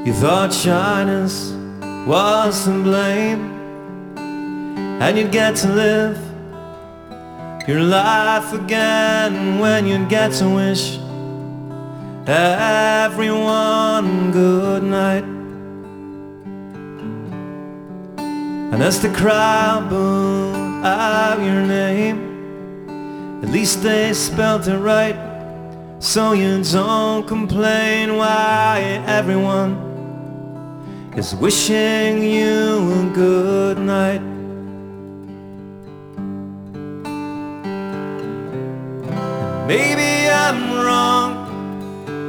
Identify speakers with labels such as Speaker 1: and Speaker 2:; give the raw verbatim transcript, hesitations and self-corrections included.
Speaker 1: You thought shyness was to blame, and you'd get to live your life again when you'd get to wish everyone good night. And as the crowd booed out your name, at least they spelled it right, so you don't complain why everyone is wishing you a good night. Maybe I'm wrong,